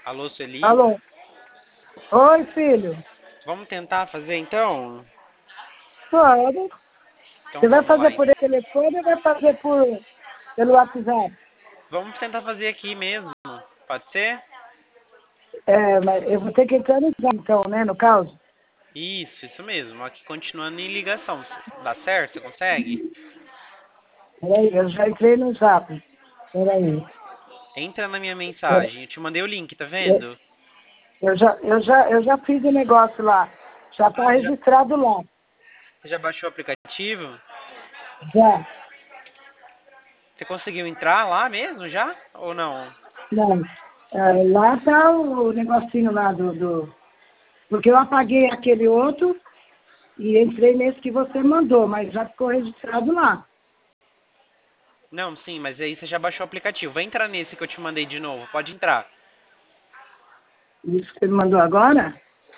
Alô, Sueli? Alô? Oi, filho. Vamos tentar fazer então? Pode. Então Você vai vamos lá. fazer por telefone ou vai fazer pelo WhatsApp? Vamos tentar fazer aqui mesmo. Pode ser? É, mas eu vou ter que entrar no Zap, então, né, no caso? Isso mesmo. Aqui continuando em ligação. Dá certo? Você consegue? Peraí, eu já entrei no Zap. Peraí. Entra na minha É, mensagem. Eu te mandei o link, tá é, vendo? eu já fiz o negócio lá. Já tá Você registrado lá. já baixou o aplicativo? Já. Você conseguiu entrar lá mesmo já? Ou não? Não. Lá tá o negocinho lá Porque eu apaguei aquele outro e entrei nesse que você mandou, mas já ficou registrado lá. Não, sim, mas aí você já baixou o aplicativo. Vai entrar nesse que eu te mandei de novo. Pode entrar. Isso que você me mandou agora?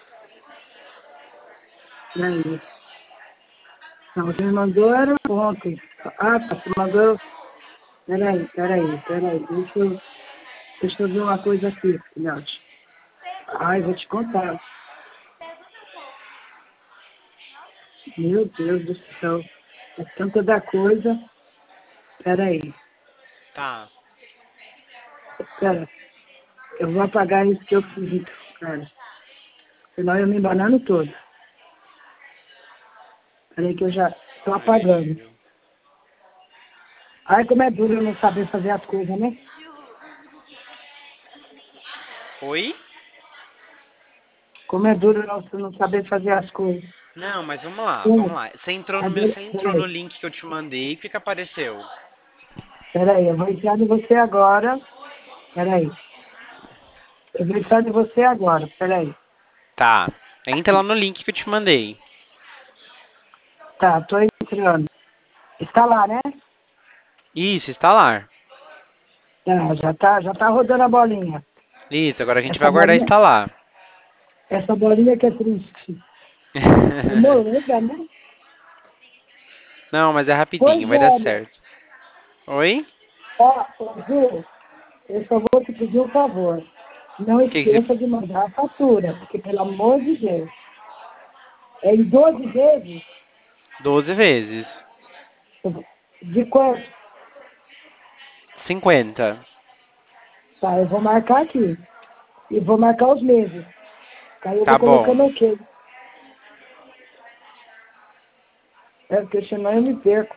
Peraí. Não, você me mandou era ontem. Ah, tá, você mandou... Peraí. Deixa eu ver uma coisa aqui, filhote. Ai, vou te contar. Meu Deus do céu. É tanta da coisa. Peraí. Tá. Pera. Eu vou apagar isso que eu fiz, então, cara. Senão eu me embanando todo. Peraí que eu já tô Ai, apagando. filho. Ai, como é duro eu não saber fazer as coisas, né? Oi? Como é duro eu não saber fazer as coisas. Não, mas vamos lá, vamos Peraí, lá. Você entrou no link que eu te mandei, o que que apareceu? peraí, eu vou entrar em você agora. Peraí. Eu vou entrar em você agora, peraí. Tá. Entra lá no link que eu te mandei. Tá, tô entrando. Está lá, né? Isso, instalar. Tá, já tá rodando a bolinha. Isso, agora a gente vai Essa aguardar bolinha, instalar. essa bolinha que é triste. É molenga, né? Não, mas é Pois rapidinho, vai dar é, certo. Oi? ó, Ju, eu só vou te pedir um favor. Não Que esqueça de mandar a fatura, porque pelo amor de Deus. É em 12 vezes? 12 vezes. De quanto? 50. Tá, eu vou marcar aqui. E vou marcar os meses. Aí eu Tá vou colocando bom. ok. Porque senão eu me perco.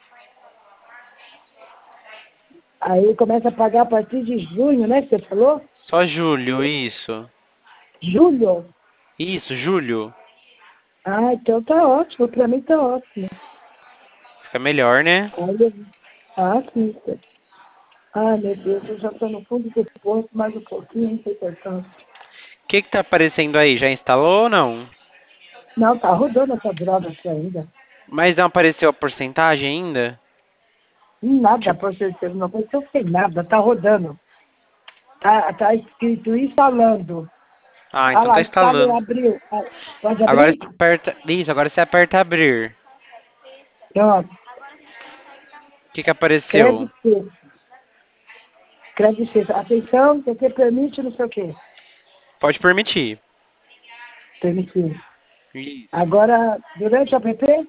Aí começa a pagar a partir de junho, né? Que você falou? Só julho, isso. Julho? Isso, julho. Ah, então tá ótimo. Pra mim tá ótimo. Fica melhor, né? Olha. Ah, sim. Ai, meu Deus, eu já tô no fundo do poço, mais um pouquinho, não sei portanto. O que que tá aparecendo aí? Já instalou ou não? Não, tá rodando essa droga aqui ainda. Mas não apareceu a porcentagem ainda? Nada, Tipo, por certeza, não aconteceu sem nada, tá rodando. Tá escrito instalando. ah, Ah então tá lá, instalou, instalando. abriu. Ah, pode Agora abrir? você aperta. Isso, agora você aperta abrir. Pronto. O que que apareceu? Crédito C. Crédito C. Atenção, você permite não sei o quê. Pode permitir. Permitir. Isso. Agora, durante o app?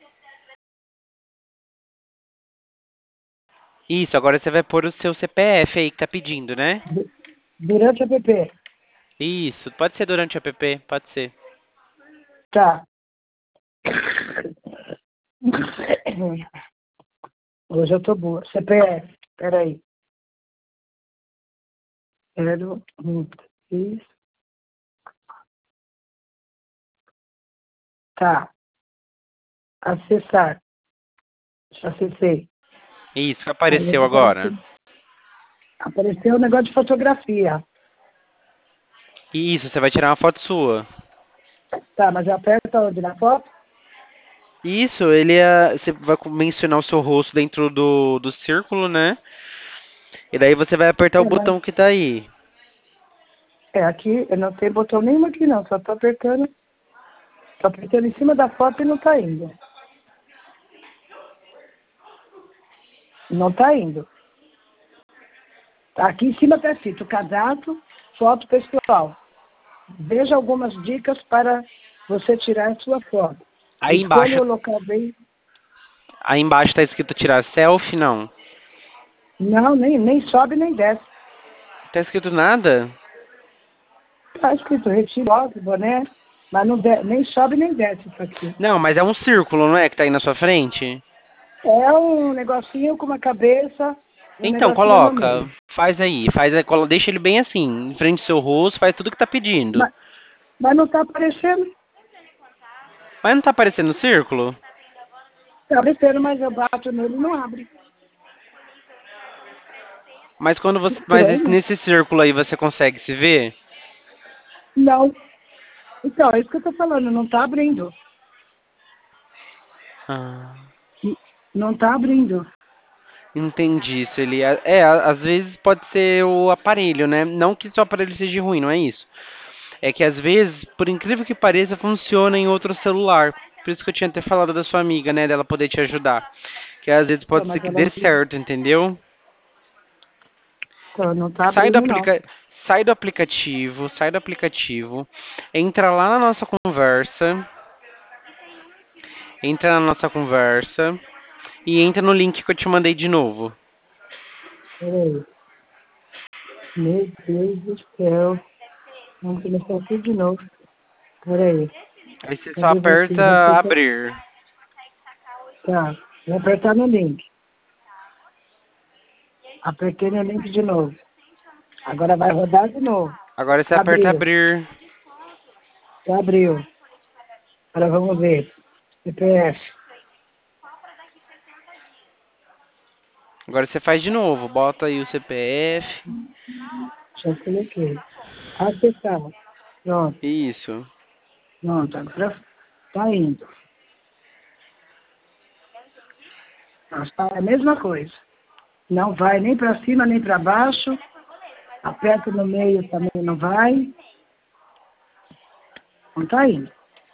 Isso, agora você vai pôr o seu CPF aí que tá pedindo, né? Durante o app. Isso, pode ser durante o app, pode ser. Tá. Hoje eu tô boa. CPF. Peraí. 0, 1, 3. Tá. Acessar. Já acessei. Isso, que Aí eu apareceu vou agora. apareceu o negócio de fotografia. Isso, você vai tirar uma foto sua. Tá, mas aperta onde? Na foto? Isso, você vai mencionar o seu rosto dentro do círculo, né? E daí você vai apertar o É, mas botão que tá aí. aqui, eu não tenho botão nenhum aqui não, só tô apertando. Tô apertando em cima da foto e não tá indo. Não tá indo. Aqui em cima tá escrito cadastro, foto pessoal. Veja algumas dicas para você tirar a sua foto. Aí Escolha embaixo, o local bem... aí embaixo tá escrito tirar selfie, não? Não, nem sobe nem desce. Tá escrito nada? Está escrito retire foto, boné, mas não nem sobe nem desce isso aqui. Não, mas é um círculo, não é? Que tá aí na sua frente? É um negocinho com uma cabeça, um Então, negocinho no coloca. meio. Deixa ele bem assim, em frente ao seu rosto, faz tudo que tá pedindo. Mas, mas não está aparecendo. Mas não tá aparecendo o círculo? Está aparecendo, mas eu bato nele e não abre. Mas quando você. Mas Estranho. nesse círculo aí você consegue se ver? Não. Então, é isso que eu estou falando, não está abrindo. Ah, Não está abrindo. entendi, Sueli. Às vezes pode ser o aparelho, né? Não que seu aparelho seja ruim, não é isso. É que às vezes, por incrível que pareça, funciona em outro celular. Por isso que eu tinha até falado da sua amiga, né? Dela poder te ajudar. Que às vezes Então, pode ser mas que ela dê certo, entendeu? então, não está Sai do abrindo, não. aplica... sai do aplicativo, entra lá na nossa conversa, entra na nossa conversa e entra no link que eu te mandei de novo. Peraí. Meu Deus do céu. Vamos começar tudo de novo. Peraí. Aí você só Cadê você? aperta abrir. Tá. Vou apertar no link. Apertei no link de novo. Agora vai rodar de novo. Agora você aperta Abriu. abrir. Já abriu. Agora vamos ver. CPF. Agora você faz de novo, bota aí o CPF. Já coloquei. Acessar. Pronto. Isso. Pronto. Agora tá indo. Mas tá a mesma coisa. Não vai nem para cima nem para baixo. Aperta no meio também não vai. Não tá indo.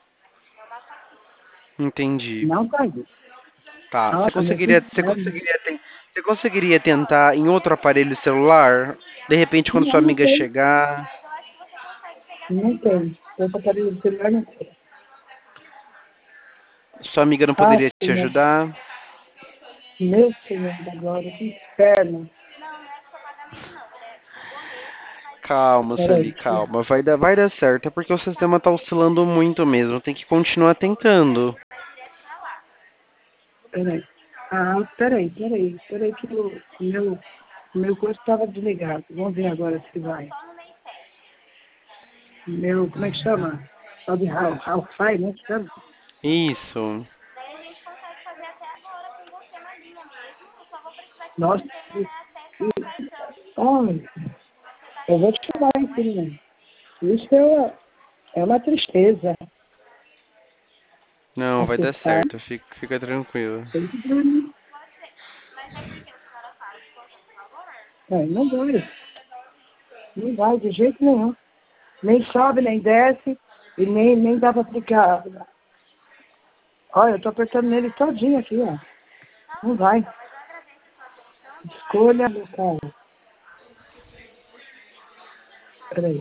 Entendi. Não tá indo. Tá. Nossa, meu Deus do céu. Você conseguiria tentar em outro aparelho celular? De repente quando sua Não amiga tem. chegar, Não tem. Eu aparelho do celular não tem. sua amiga não Ah, poderia te Senhor. ajudar? Meu Senhor da glória, que inferno. Calma, Peraí, Sueli, calma. Vai dar certo. É porque o sistema tá oscilando muito mesmo. Tem que continuar tentando. peraí. Ah, peraí que o meu coisa estava desligado. Vamos ver agora se vai. Como é que chama? Só de Wi-Fi, né? Que chama? Isso. Nossa, homem, eu vou te falar, hein, filha. Isso é uma tristeza. Não, vai dar Acessar. certo. Fica tranquilo. Tem que dormir. Não vai. Não vai de jeito nenhum. Nem sobe, nem desce. E nem dá para aplicar. Olha, eu tô apertando nele todinho aqui, ó. Não vai. Escolha local. Peraí.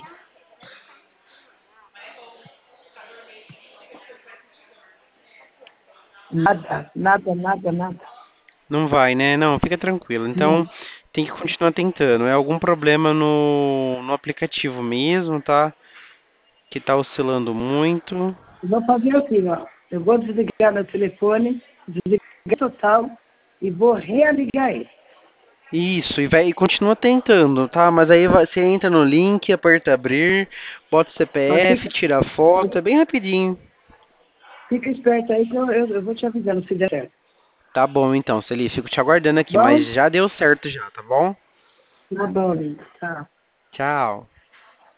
Nada. Não vai, né? Não, fica tranquilo. Então, Não. tem que continuar tentando. É algum problema no aplicativo mesmo, tá? Que tá oscilando muito. Eu vou fazer assim, ó. Eu vou desligar meu telefone, desligar total e vou religar ele. Isso, e continua tentando, tá? Mas aí você entra no link, aperta abrir, bota o Mas CPF, tira a foto, é bem rapidinho. fica esperto aí que eu vou te avisando se der certo. Tá bom então, Celi, fico te aguardando aqui, Bom? mas já deu certo já, tá bom? Tá bom, lindo. Tá. Tchau.